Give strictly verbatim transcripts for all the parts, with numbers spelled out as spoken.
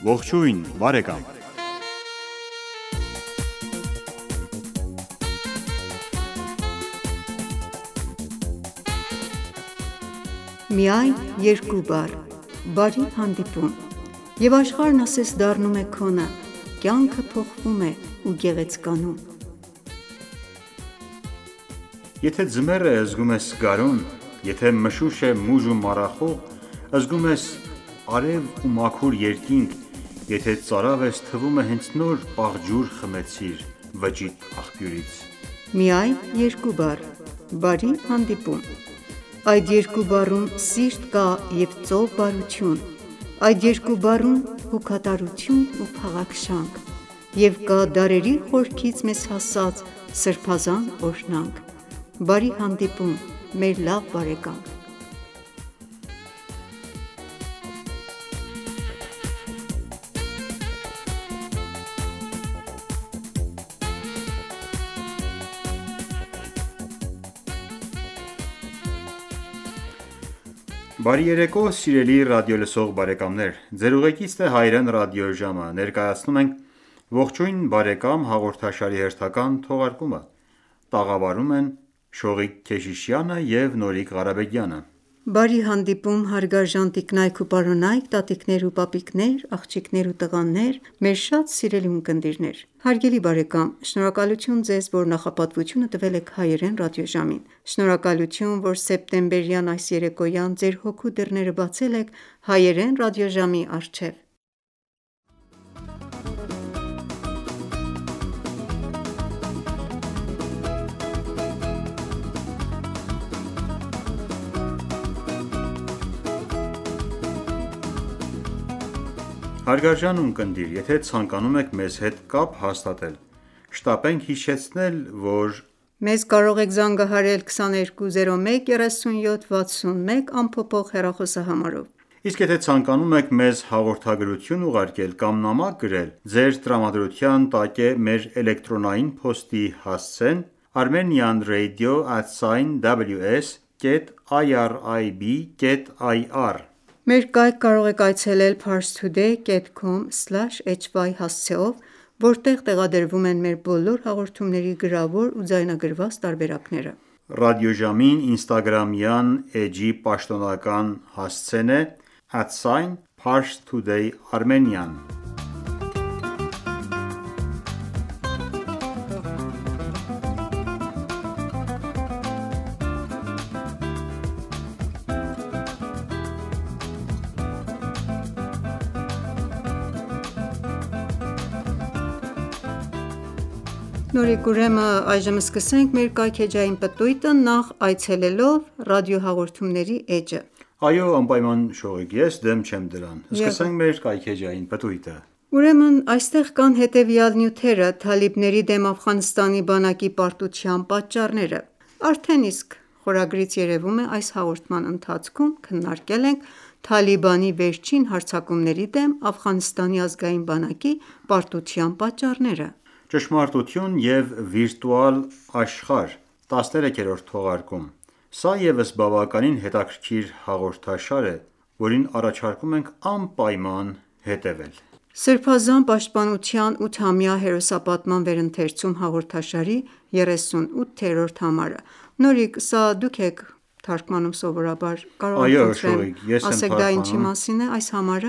Ողջույն բարեկամ։ Միայն երկու բառ, բարի հանդիպում, և աշխարհն ասես դառնում է քոնը, կյանքը փոխվում է ու գեղեցկանում։ Եթե ձմեռ է, զգում ես գարուն, եթե մշուշ է մուժ ու մառախուղ, զգում ես արև ու մաքուր երկինք, եթե ծարավ ես, թվում է հենց նոր աղջուր խմեցիր վճիտ աղբյուրից։ Միայն երկու բառ, բարի հանդիպում։ Այդ երկու բառում սիրտ կա և ծով բարություն, այդ երկու բառում հոգատարություն ու փաղաքշանք, և կա դարերի խորքից մեզ հասած սրբազան օրհնանք։ Բարի հանդիպում, մեր լավ բարեկամ։ Բարի երեկո, սիրելի ռադիոլսող բարեկամներ, ձեր ուղեկիցն է Հայրեն ռադիոժամը, ներկայացնում ենք «Ողջույն բարեկամ» հաղորդաշարի հերթական թողարկումը։ Տաղավարում են Շողիկ Քեշիշյանը և Նորիկ Ղարաբեգյանը։ Բարի հանդիպում, հարգարժան տիկնայք ու պարոնայք, տատիկներ ու պապիկներ, աղջիկներ ու տղաներ, մեր շատ սիրելի ունկնդիրներ։ Հարգելի բարեկամ, շնորհակալություն ձեզ, որ նախապատվությունը տվել եք Հայերեն ռադիոժամին։ Շնորհակալություն, որ սեպտեմբերյան այս երեկոյան ձեր հոգու դռները բացել եք Հայերեն ռադիոժամի առջև։ Հարգարժան ունկնդիր, եթե ցանկանում եք մեզ հետ կապ հաստատել, շտապենք հիշեցնել, որ մեզ կարող եք զանգահարել քսաներկու զիրո մեկ երեսունյոթ վաթսունմեկ ամփոփող հեռախոսահամարով։ Իսկ եթե ցանկանում եք մեզ հաղորդագրություն ուղարկել կամ նամակ գրել, ձեր տրամադրության տակ է մեր էլեկտրոնային փոստի հասցեն armenian radio at ws dot irib dot ir Ներկայք կարող եք այցելել parstoday dot com slash h y հասցեով, որտեղ տեղադրվում են մեր բոլոր հաղորդումների գրավոր ու ձայնագրված տարբերակները։ Ռադիոժամին ինստագրամյան էջի պաշտոնական հասցեն է at parstoday.armenian Նորիկ, ուրեմն այժմ սկսենք մեր կայքէջային պտույտը նախ այցելելով ռադիոհաղորդումների էջը։ Այո, անպայման Շողիկ, ես դեմ չեմ դրան։ Սկսենք մեր կայքէջային պտույտը։ Ուրեմն այստեղ կան հետևյալ նյութերը՝ Թալիբների դեմ Աֆղանստանի բանակի պարտության պատճառները։ Արդեն իսկ խորագրից երևում է այս հաղորդման ընթացքում քննարկել ենք Թալիբանի վերջին հարձակումների դեմ Աֆղանստանի ազգային բանակի պարտության պատճառները։ Ճշմարտություն և վիրտուալ աշխարհ, տասներեքերորդ թողարկում։ Սա ևս բավականին հետաքրքիր հաղորդաշար է, որին առաջարկում ենք անպայման հետևել։ Սրբազան պաշտպանության ութամյա հերոսապատման վերընթերցում հաղորդաշարի երեսունութերորդ համարը։ Նորիկ, սա դուք եք թարգմանում սովորաբար, կարող եք խնդրեմ ասեք դա ինչի մասին է այս համարը։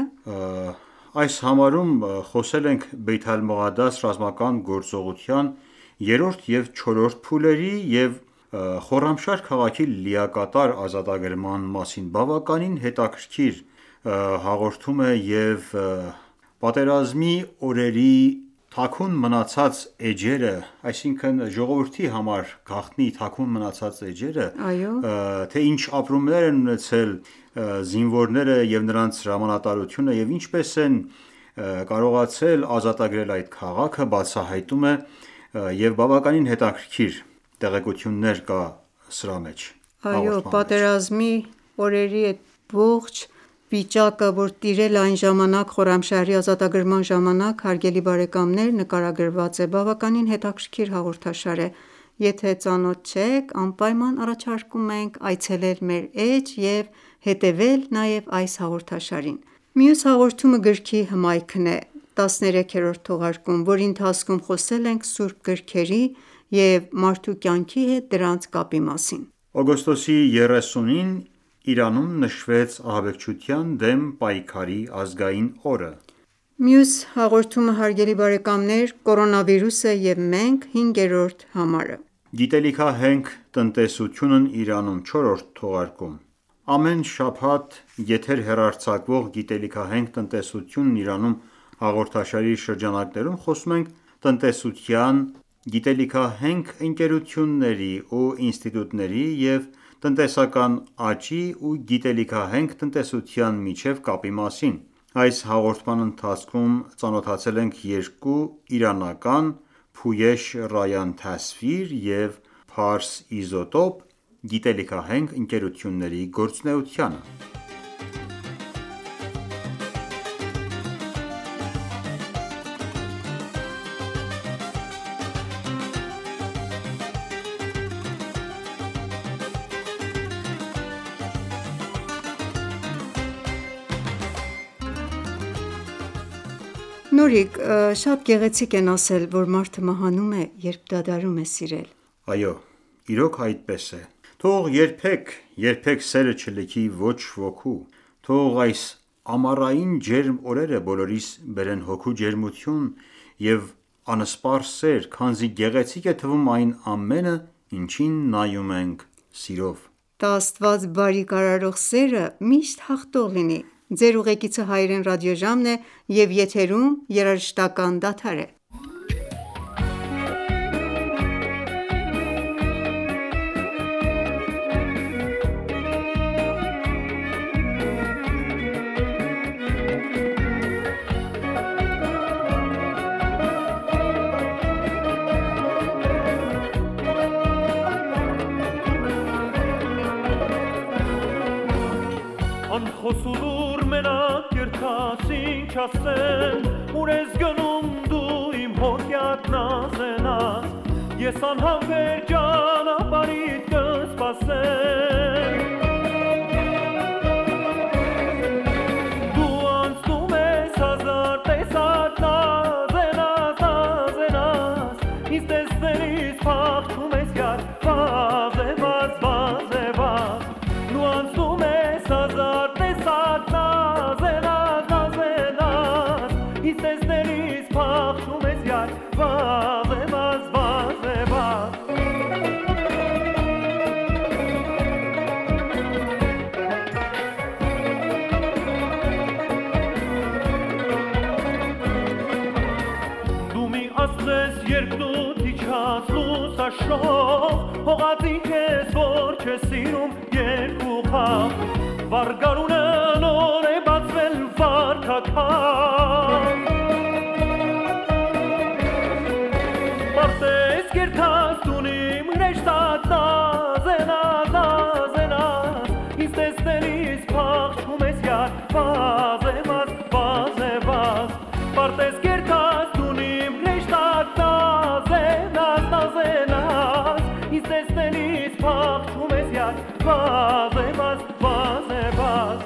Այս համարում խոսել ենք Բեյթ Ալ-Մողադաս ռազմական գործողության երրորդ և չորրորդ փուլերի և Խորրամշահր քաղաքի լիակատար ազատագրման մասին։ Բավականին հետաքրքիր հաղորդում է և պատերազմի օրերի թաքուն մնացած էջերը, այսինքն ժողովրդի համար գաղտնի թաքուն մնացած էջերը, թե ինչ ապրումներ են ունեցել զինվորները և նրանց հրամանատարությունը և ինչպես են կարողացել ազատագրել այդ քաղաքը, բացահայտում է և բավականին հետաքրքիր տեղեկություններ կա սրա մեջ։ Այո, պատերազմի օրերի այդ ողջ վիճակը, որ տիրել է այն ժամանակ Խորրամշահրի ազատագրման ժամանակ, հարգելի բարեկամներ, նկարագրված է, բավականին հետաքրքիր հաղորդաշար է։ Եթե ծանոթ չեք, անպայման առաջարկում ենք այցելել մեր էջ և հետևել նաև այս հաղորդաշարին։ Մյուս հաղորդումը գրքի հմայքն է, տասներեքերորդ թողարկում, որի ընթացքում խոսել ենք սուրբ գրքերի և մարդու կյանքի հետ դրանց կապի մասին։ Օգոստոսի երեսունին Իրանում նշվեց ահաբեկչության դեմ պայքարի ազգային օրը։ Մյուս հաղորդումը, հարգելի բարեկամներ, կորոնավիրուսը և մենք, հինգերորդ համարը։ Գիտելիքահենք տնտեսությունն Իրանում, չորրորդ թողարկում։ Ամեն շաբաթ եթեր հեռարձակվող «Գիտելիքահենք տնտեսությունն Իրանում» հաղորդաշարի շրջանակներում խոսում ենք տնտեսության, գիտելիքահենք ընկերությունների ու ինստիտուտների և տնտեսական աճի ու գիտելիքահենք տնտեսության միջև կապի մասին։ Այս հաղորդման ընթացքում ծանոթացել ենք երկու իրանական՝ Փուեշ Ռայան Թասվիր և Փարս Իզոտոպ գիտելիքահենք ընկերությունների գործունեությանը։ Նուրիկ, շատ գեղեցիկ են ասել, որ մարդը մահանում է, երբ դադարում է սիրել։ Այո, իրոք այդպես է։ Թող երբեք, երբեք սերը չլքի ոչ ոքու։ Թող այս ամառային ջերմ օրերը բոլորիս բերեն հոգու ջերմություն և անսպառ սեր, քանզի գեղեցիկ է թվում այն ամենը, ինչին նայում ենք սիրով։ Տա Աստված բարի կարարող սերը միշտ հաղթող լինի։ Ձեր ուղեկիցը Հայերեն ռադիոժամն է և եթերում երաժշտական դադար է։ Անխոսուլուր մենակ երթասին չասեն, ուր ես գնում դու իմ հոգյատ նազենաս, ես անհամբեր ճանապարհիդ կսպասեմ։ Դու անցնում ես հազար տեսակ նազենաս, նազենաս, ինձ տեսնելիս փախչում ես յար, վազևազ, վազևազ, դու անցնում ես հազար տեսակ նազենաս, նազենաս, ինձ տեսնելիս փախչում ես յար, վազևազ, վազևազ։ Դու մի ասես երկնուտ իջած լուսաշող, հողածին քեզ, որ չես սիրում երկու խաղ, վարգարունը նոր է բացվել վարքաքաղ։ Պարտես կերթած տունիմ հրեշտակ նազենաս, նազենաս, ինձ տեսնելիս փախչում ես յար, վազևազ, վազևազ, պարտես կերթած տունիմ հրեշտակ նազենաս, նազենաս, ինձ տեսնելիս փախչում ես յար, վազևազ, վազևազ։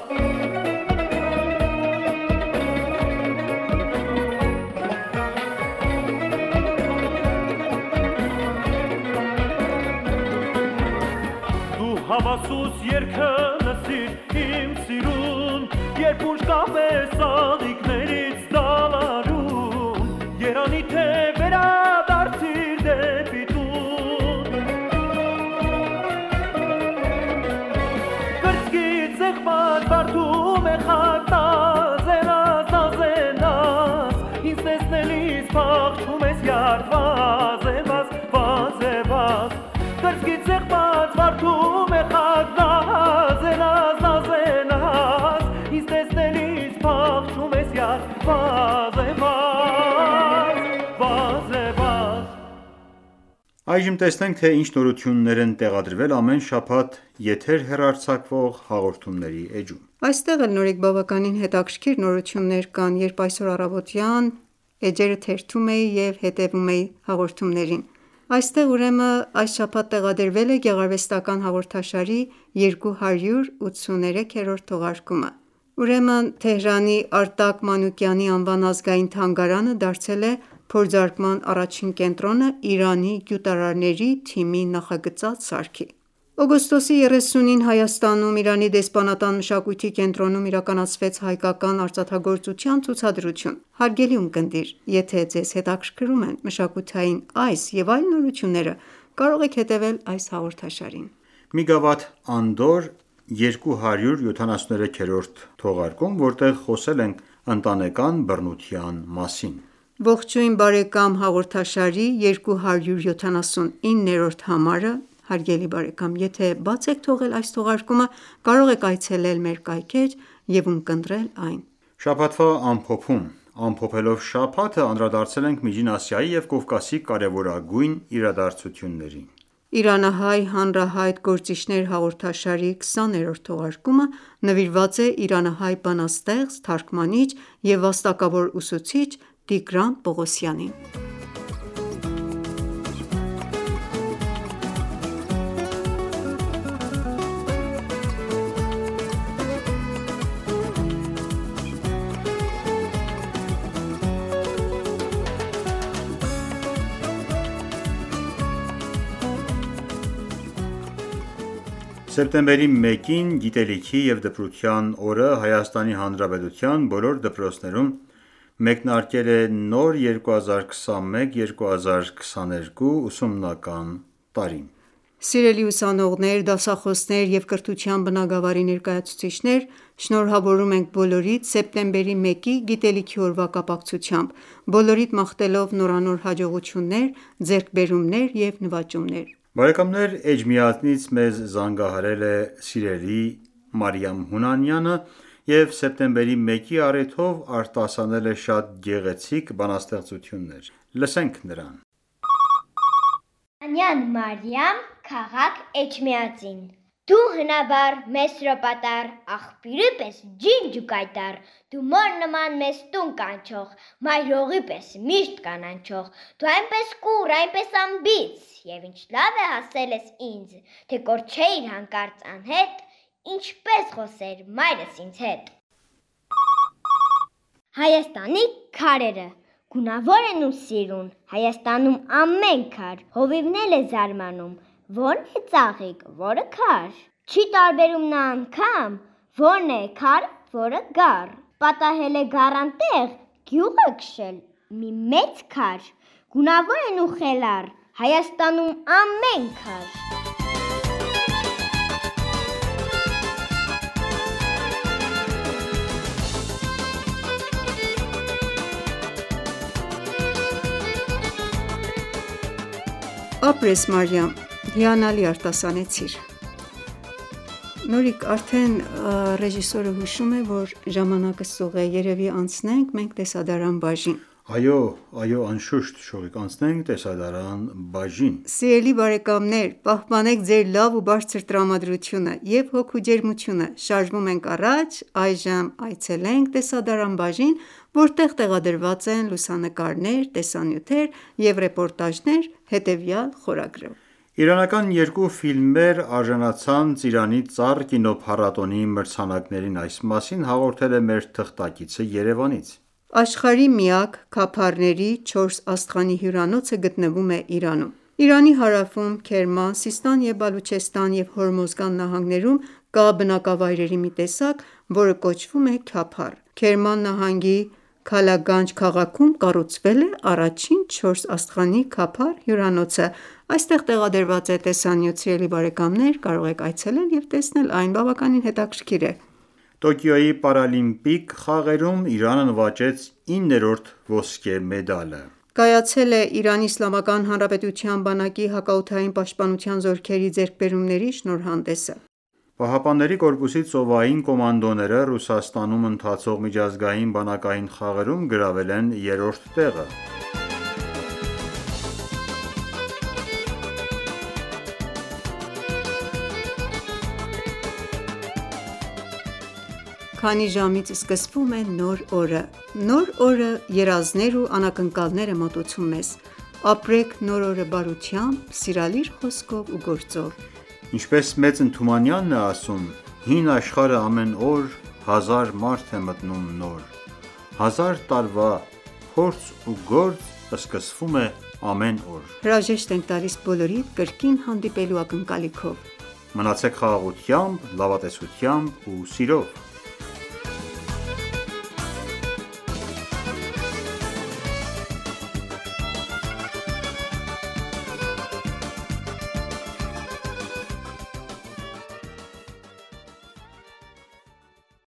Դու հավասուս երգը լսիր իմ սիրուն, երբ ուշ կապես աղիքներից դալարում, երանի թե վերադարձիր դեպի տուն։ Կրծքից սեղմած բարդում է խատ նազենաս, նազենաս, ինձ տեսնելիս փախչում ես յար, վազևազ, վազևազ, կրծքից սեղմած բարդում է խատ նազենաս, նազենաս, ինձ տեսնելիս փախչում ես յար, վազևազ, վազևազ։ Այժմ տեսնենք, թե ինչ նորություններ են տեղադրվել ամեն շաբաթ եթեր հեռարձակվող հաղորդումների էջում։ Այստեղ էլ նորիկ բավականին հետաքրքիր նորություններ կան, երբ այսօր առավոտյան էջերը թերթում էի և հետևում էի հաղորդումներին։ Այստեղ ուրեմն այս շաբաթ տեղադրվել է գեղարվեստական հաղորդաշարի երկու հարյուր ութսուներեքերորդ թողարկումը։ Ուրեմն Թեհրանի Արտակ Մանուկյանի անվան ազգային թանգարանը դարձել է փորձարկման առաջին կենտրոնը Իրանի գյուտարարների թիմի նախագծած սարքի։ Օգոստոսի երեսունին Հայաստանում Իրանի դեսպանատան մշակույթի կենտրոնում իրականացվեց հայկական արծաթագործության ցուցադրություն։ Հարգելի ունկնդիր, եթե ձեզ հետաքրքրում են մշակութային այս և այլ նորությունները, կարող եք հետևել այս հաղորդաշարին։ Մի գավաթ անդորր երկու հարյուր յոթանասունութերորդ թողարկում, որտեղ խոսել ենք ընտանեկան բռնության մասին։ Ողջույն բարեկամ հաղորդաշարի երկու հարյուր յոթանասունիններորդ համարը, հարգելի բարեկամ, եթե բաց եք թողել այս թողարկումը, կարող եք այցելել մեր կայքէջ և ունկնդրել այն։ Շաբաթվա ամփոփում։ Ամփոփելով շաբաթը անդրադարձել ենք Միջին Ասիայի և Կովկասի կարևորագույն իրադարձություններին։ Իրանահայ հանրահայտ գործիչներ հաղորդաշարի քսաներորդ թողարկումը նվիրված է իրանահայ բանաստեղծ, թարգմանիչ և վաստակավոր ուսուցիչ Տիգրան Պողոսյանին։ Սեպտեմբերի մեկին Գիտելիքի և դպրության օրը Հայաստանի Հանրապետության բոլոր դպրոցներում մեկնարկել է նոր երկու հազար քսանմեկ երկու հազար քսաներկու ուսումնական տարին։ Սիրելի ուսանողներ, դասախոսներ և կրթության բնագավառի ներկայացուցիչներ, շնորհավորում ենք բոլորիդ սեպտեմբերի մեկի Գիտելիքի օրվա կապակցությամբ, բոլորիդ մաղթելով նորանոր հաջողություններ, ձեռքբերումներ և նվաճումներ։ Բարեկամներ, Էջմիածնից մեզ զանգահարել է սիրելի Մարիամ Հունանյանը և սեպտեմբերի մեկի առիթով արտասանել է շատ գեղեցիկ բանաստեղծություններ։ Լսենք նրան։ Անյան Մարիամ, քաղաք Էջմիածին։ Դու հնաբար մեծ սրոպատար, աղբյուրի պես ջինջ ու կայտար, դու մոր նման մեզ տուն կանչող, մայրողի պես միշտ կանանչող, դու այնպես կուր, այնպես ամբից, և ինչ լավ է հասել ես ինձ, թե կորչեիր հանկարծ անհետ, ինչպես խոսեր մայրս ինձ հետ։ Հայաստանի քարերը գունավոր են ու սիրուն, Հայաստանում ամեն քար, հովիվն է զարմանում, որն է ծաղիկ, որը քար, չի տարբերում նա անգամ, որն է քար, որը գառ, պատահել է գառան տեղ, գյուղը քշել, մի մեծ քար, գունավոր են ու խելառ, Հայաստանում ամեն քար։ Ապրես Մարիամ, հիանալի արտասանեցիր։ Նորիկ, արդեն ռեժիսորը հուշում է, որ ժամանակը սուղ է, երևի անցնենք մենք տեսադարան բաժին։ Այո, այո, անշուշտ, շողիկ, անցնենք տեսադարան բաժին։ Սիրելի բարեկամներ, պահպանեք ձեր լավ ու բարձր տրամադրությունը և հոգու ջերմությունը, շարժվում ենք առաջ, այժմ այցելենք տեսադարան բաժին, որտեղ տեղադրված են լուսանկարներ, տեսանյութեր և ռեպորտաժներ հետևյալ խորագրով։ Իրանական երկու ֆիլմեր արժանացան Ծիրանի ծառ կինոփառատոնի մրցանակներին, այս մասին հաղորդել է մեր թղթակիցը Երևանից։ Աշխարհի միակ քափառների չորս աստղանի հյուրանոցը գտնվում է Իրանում։ Իրանի հարավում Քերման, Սիստան և Բալուչեստան և Հորմոզգան նահանգներում կա բնակավայրերի մի տեսակ, որը կոչվում է քափառ։ Քերման նահանգի Քալագանջ քաղաքում կառուցվել է առաջին չորս աստղանի քափառ հյուրանոցը։ Այստեղ տեղադրված է տեսանյութ, սիրելի բարեկամներ, կարող եք այցելել և տեսնել այն, բավականին հետաքրքիր է։ Տոկիոյի պարալիմպիկ խաղերում Իրանը նվաճեց իններորդ ոսկե մեդալը։ Կայացել է Իրանի Իսլամական Հանրապետության բանակի հակաօդային պաշտպանության զորքերի ձեռքբերումների շնորհանդեսը։ ԻՀՊԿ-ի ծովային կոմանդոները Ռուսաստանում ընթացող միջազգային բանակային խաղերում գրավել են երրորդ տեղը։ Քանի ժամից սկսվում է նոր օրը։ Նոր օրը երազներ ու անակնկալներ է մոտոցում մեզ։ Ապրեք նոր օրը բարությամբ, սիրալիր խոսքով ու գործով։ Ինչպես Մեծ Ընթումանյանն է ասում, հին աշխարհը ամեն օր հազար մարդ է մտնում նոր, հազար տարվա փորձ ու գործ սկսվում է ամեն օր։ Հրաժեշտ ենք տալիս բոլորիդ կրկին հանդիպելու ակնկալիքով։ Մնացեք խաղաղությամբ, լավատեսությամբ ու սիրով։